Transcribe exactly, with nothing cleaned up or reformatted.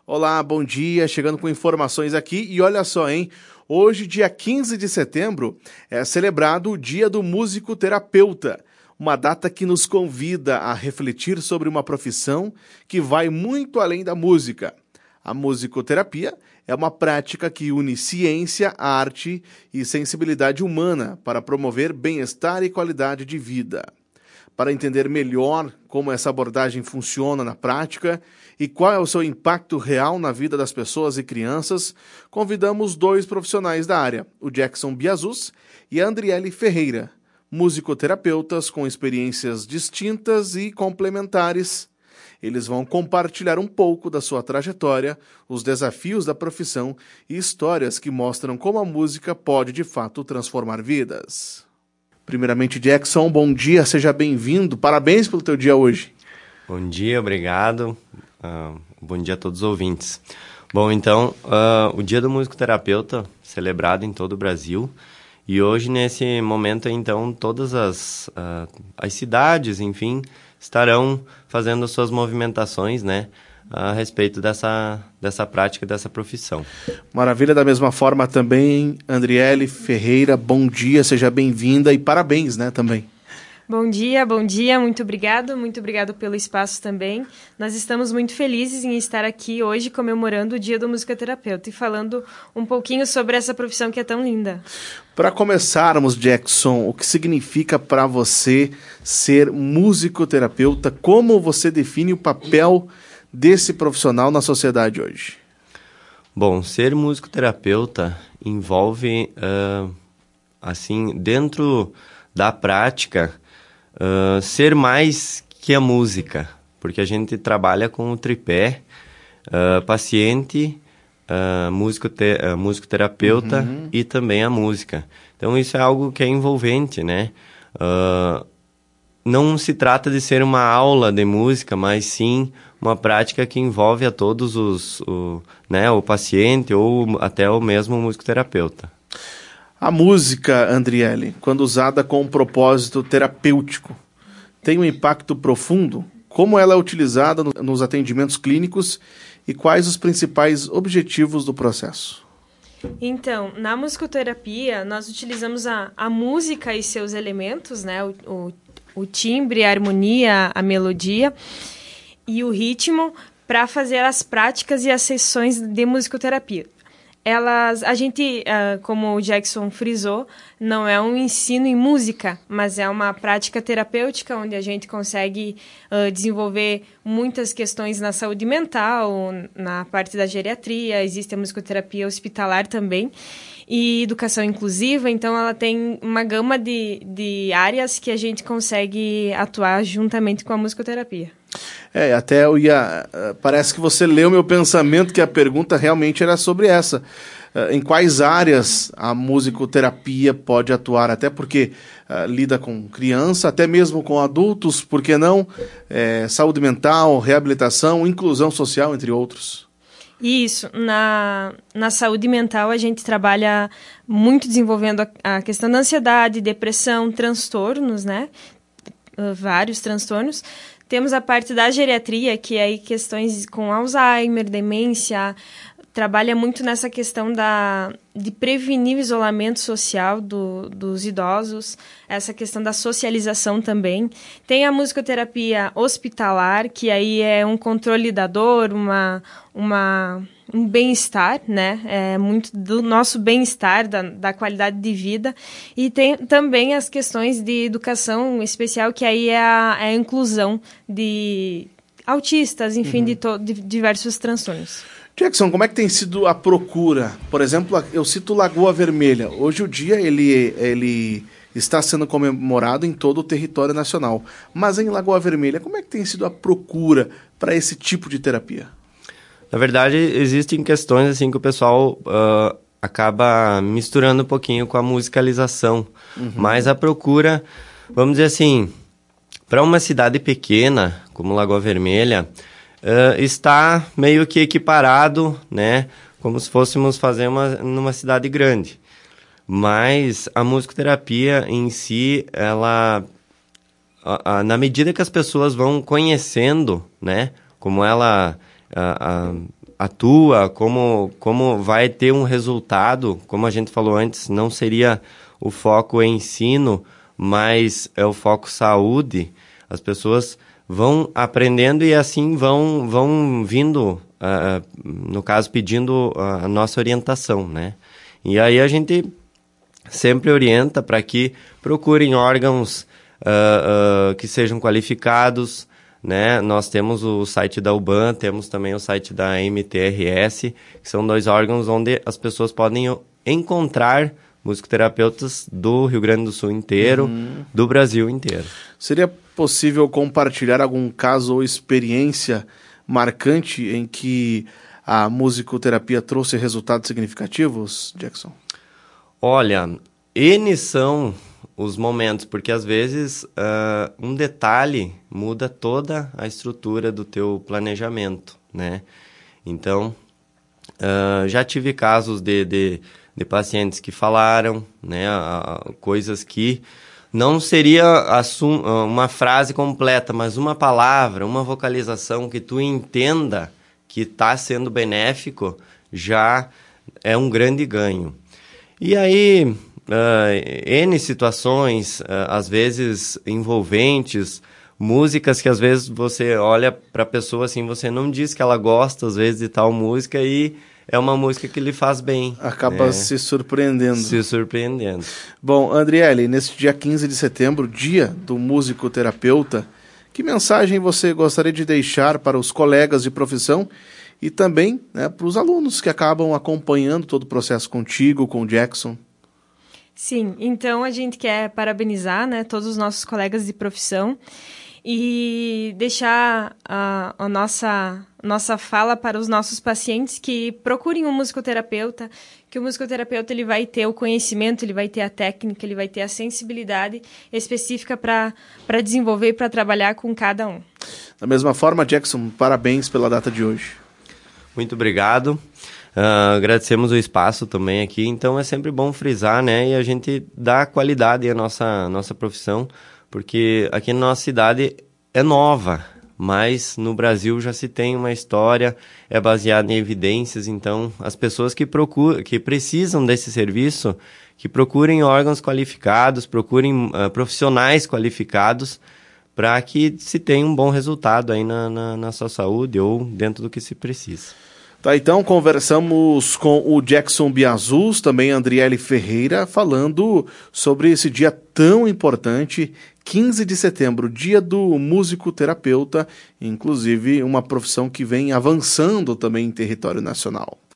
Olá, bom dia, chegando com informações aqui e olha só, hein? Hoje, dia quinze de setembro, é celebrado o Dia do Músico Terapeuta, uma data que nos convida a refletir sobre uma profissão que vai muito além da música. A musicoterapia é uma prática que une ciência, arte e sensibilidade humana para promover bem-estar e qualidade de vida. Para entender melhor como essa abordagem funciona na prática e qual é o seu impacto real na vida das pessoas e crianças, convidamos dois profissionais da área, o Jackson Biazus e a Andriele Ferreira, musicoterapeutas com experiências distintas e complementares. Eles vão compartilhar um pouco da sua trajetória, os desafios da profissão e histórias que mostram como a música pode de fato transformar vidas. Primeiramente, Jackson, bom dia, seja bem-vindo. Parabéns pelo teu dia hoje. Bom dia, obrigado. Uh, bom dia a todos os ouvintes. Bom, então, uh, o Dia do Musicoterapeuta, celebrado em todo o Brasil. E hoje, nesse momento, então, todas as, uh, as cidades, enfim, estarão fazendo as suas movimentações, né? A respeito dessa, dessa prática, dessa profissão. Maravilha, da mesma forma também, Andriele Ferreira, bom dia, seja bem-vinda e parabéns, né, também. Bom dia, bom dia, muito obrigado, muito obrigado pelo espaço também. Nós estamos muito felizes em estar aqui hoje comemorando o Dia do Musicoterapeuta e falando um pouquinho sobre essa profissão que é tão linda. Para começarmos, Jackson, o que significa para você ser musicoterapeuta? Como você define o papel desse profissional na sociedade hoje? Bom, ser musicoterapeuta envolve, uh, assim, dentro da prática, uh, ser mais que a música, porque a gente trabalha com o tripé, uh, paciente, uh, musicote- uh, musicoterapeuta uhum. e também a música. Então, isso é algo que é envolvente, né? Uh, não se trata de ser uma aula de música, mas sim uma prática que envolve a todos os, o, né, o paciente ou até o mesmo musicoterapeuta. A música, Andriele, quando usada com um propósito terapêutico, tem um impacto profundo? Como ela é utilizada no, nos atendimentos clínicos e quais os principais objetivos do processo? Então, na musicoterapia, nós utilizamos a, a música e seus elementos, né, o, o, o timbre, a harmonia, a melodia e o ritmo para fazer as práticas e as sessões de musicoterapia. Elas, a gente, uh, como o Jackson frisou, não é um ensino em música, mas é uma prática terapêutica onde a gente consegue uh, desenvolver muitas questões na saúde mental, na parte da geriatria, existe a musicoterapia hospitalar também, e educação inclusiva, então ela tem uma gama de, de áreas que a gente consegue atuar juntamente com a musicoterapia. É, até eu ia... Parece que você leu meu pensamento, que a pergunta realmente era sobre essa. Em quais áreas a musicoterapia pode atuar? Até porque uh, lida com criança, até mesmo com adultos, por que não? É, saúde mental, reabilitação, inclusão social, entre outros. Isso. Na, na saúde mental, a gente trabalha muito desenvolvendo a, a questão da ansiedade, depressão, transtornos, né? Uh, vários transtornos. Temos a parte da geriatria, que é aí questões com Alzheimer, demência, trabalha muito nessa questão da, de prevenir o isolamento social do, dos idosos, essa questão da socialização também. Tem a musicoterapia hospitalar, que aí é um controle da dor, uma, uma, um bem-estar, né? É muito do nosso bem-estar, da, da qualidade de vida. E tem também as questões de educação especial, que aí é a, é a inclusão de autistas, enfim, uhum. de, to, de diversos transtornos. Jackson, como é que tem sido a procura? Por exemplo, eu cito Lagoa Vermelha. Hoje o dia ele, ele está sendo comemorado em todo o território nacional. Mas em Lagoa Vermelha, como é que tem sido a procura para esse tipo de terapia? Na verdade, existem questões assim que o pessoal uh, acaba misturando um pouquinho com a musicalização. Uhum. Mas a procura, vamos dizer assim, para uma cidade pequena, como Lagoa Vermelha, Uh, está meio que equiparado, né, como se fôssemos fazer uma, numa cidade grande. Mas a musicoterapia em si, ela, a, a, na medida que as pessoas vão conhecendo, né, como ela, a, a, atua, como, como vai ter um resultado, como a gente falou antes, não seria o foco ensino, mas é o foco saúde. As pessoas vão aprendendo e assim vão, vão vindo, uh, no caso, pedindo a nossa orientação, né? E aí a gente sempre orienta para que procurem órgãos uh, uh, que sejam qualificados, né? Nós temos o site da U B A N, temos também o site da M T R S, que são dois órgãos onde as pessoas podem encontrar musicoterapeutas do Rio Grande do Sul inteiro, uhum. do Brasil inteiro. Seria possível compartilhar algum caso ou experiência marcante em que a musicoterapia trouxe resultados significativos, Jackson? Olha, N são os momentos, porque às vezes uh, um detalhe muda toda a estrutura do teu planejamento, né? Então, uh, já tive casos de, de, de pacientes que falaram, né, uh, coisas que não seria assum- uh, uma frase completa, mas uma palavra, uma vocalização que tu entenda que está sendo benéfico, já é um grande ganho. E aí... Uh, N situações, uh, às vezes envolventes, músicas que às vezes você olha para a pessoa assim, você não diz que ela gosta às vezes de tal música e é uma música que lhe faz bem. Acaba né? se surpreendendo. Se surpreendendo. Bom, Andriele, nesse dia quinze de setembro, dia do musicoterapeuta, que mensagem você gostaria de deixar para os colegas de profissão e também, né, para os alunos que acabam acompanhando todo o processo contigo, com o Jackson? Sim, então a gente quer parabenizar, né, todos os nossos colegas de profissão e deixar a, a nossa, nossa fala para os nossos pacientes que procurem um musicoterapeuta, que o musicoterapeuta ele vai ter o conhecimento, ele vai ter a técnica, ele vai ter a sensibilidade específica para para desenvolver e para trabalhar com cada um. Da mesma forma, Jackson, parabéns pela data de hoje. Muito obrigado. Uh, agradecemos o espaço também aqui, então é sempre bom frisar, né, e a gente dá qualidade à nossa, nossa profissão, porque aqui na nossa cidade é nova, mas no Brasil já se tem uma história, é baseada em evidências, então as pessoas que, procuram, que precisam desse serviço, que procurem órgãos qualificados, procurem uh, profissionais qualificados, para que se tenha um bom resultado aí na, na, na sua saúde ou dentro do que se precisa. Tá, então conversamos com o Jackson Biazus, também a Andriele Ferreira, falando sobre esse dia tão importante, quinze de setembro, dia do musicoterapeuta, inclusive uma profissão que vem avançando também em território nacional.